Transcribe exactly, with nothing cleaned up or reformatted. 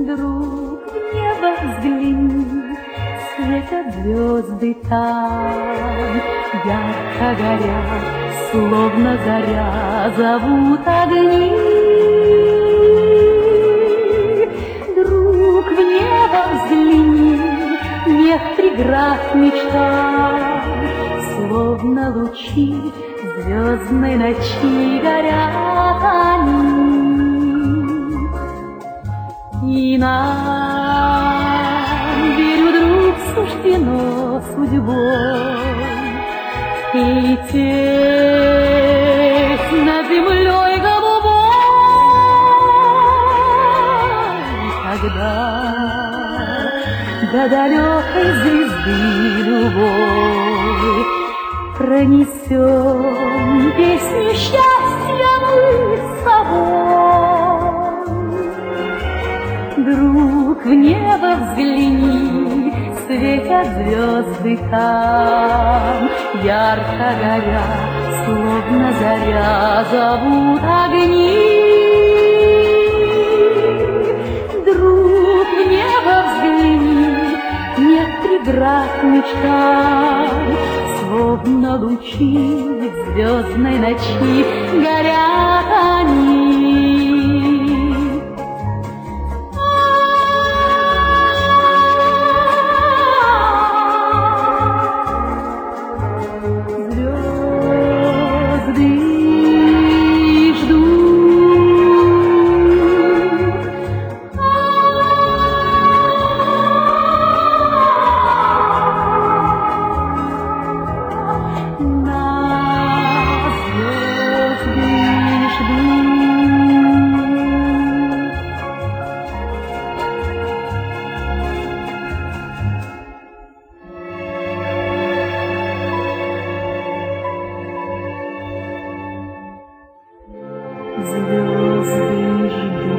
Друг, в небо взгляни, светят звезды там, ярко горят, словно заря, зовут огни. Друг, в небо взгляни, нет преград мечтам, словно лучи звездной ночи горят они. И нам, верю, друг, суждено судьбой лететь над землей голубой, когда до далекой звезды любовь пронесем песню счастья мы с собой. Друг, в небо взгляни, светят звезды там, ярко горят, словно заря, зовут огни. Друг, в небо взгляни, нет преград мечтам, словно лучи звездной ночи горят они. Звезды ждут.